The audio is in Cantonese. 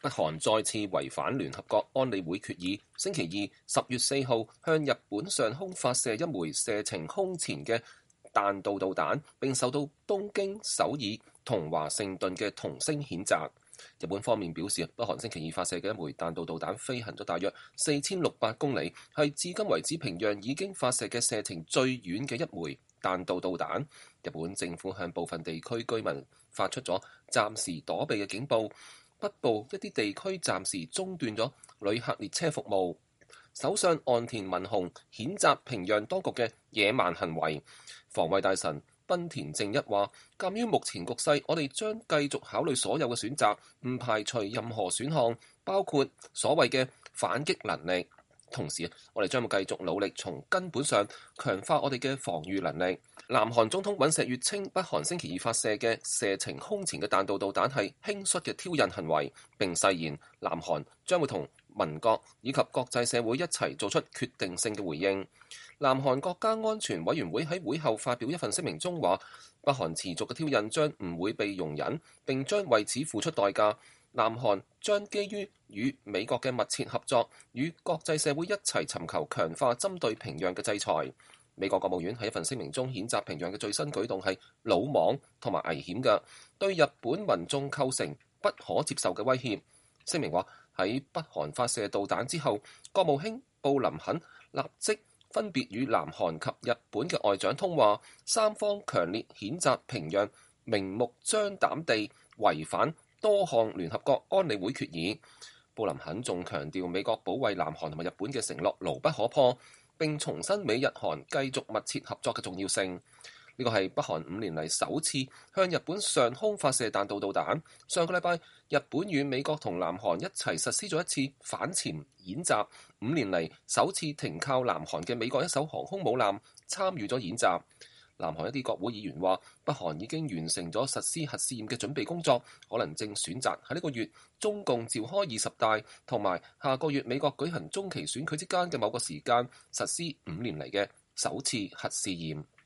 北韓再次違反聯合國安理會決議，星期二10月4號向日本上空發射一枚射程空前嘅彈道導彈，並受到東京、首爾同華盛頓嘅同聲譴責。日本方面表示，北韓星期二發射嘅一枚彈道導彈飛行咗大約4600公里，係至今為止平壤已經發射嘅射程最遠嘅一枚彈道導彈。日本政府向部分地區居民發出咗暫時躲避嘅警報。北部一啲地區暫時中斷咗旅客列車服務。首相岸田文雄譴責平壤當局嘅野蠻行為。防衛大臣濱田正一話，鑑於目前局勢，我哋將繼續考慮所有嘅選擇，唔排除任何選項，包括所謂嘅反擊能力。同時，我哋將會繼續努力從根本上強化我哋嘅防禦能力。南韓總統尹錫悅稱，北韓星期二發射嘅射程空前嘅彈道導彈係輕率嘅挑釁行為，並誓言南韓將會同盟國以及國際社會一齊做出決定性嘅回應。南韓國家安全委員會喺會後發表一份聲明中話，北韓持續嘅挑釁將唔會被容忍，並將為此付出代價。南韓將基於與美國嘅密切合作，與國際社會一齊尋求強化針對平壤嘅制裁。美國國務院喺一份聲明中譴責平壤嘅最新舉動係魯莽同埋危險嘅，對日本民眾構成不可接受嘅威脅。聲明話，喺北韓發射導彈之後，國務卿布林肯立即分別與南韓及日本嘅外長通話，三方強烈譴責平壤明目張膽地違反多項聯合國安理會決議。布林肯仲強調美國保衛南韓同埋日本嘅承諾牢不可破，並重申美日韓繼續密切合作嘅重要性。呢個係北韓5年嚟首次向日本上空發射彈道導彈。上個禮拜，日本與美國同南韓一齊實施咗一次反潛演習。5年嚟首次停靠南韓嘅美國一艘航空母艦參與咗演習。南韓一啲國會議員話，北韓已經完成咗實施核試驗嘅準備工作，可能正選擇喺呢個月中共召開20大同埋下個月美國舉行中期選舉之間嘅某個時間實施5年嚟嘅首次核試驗。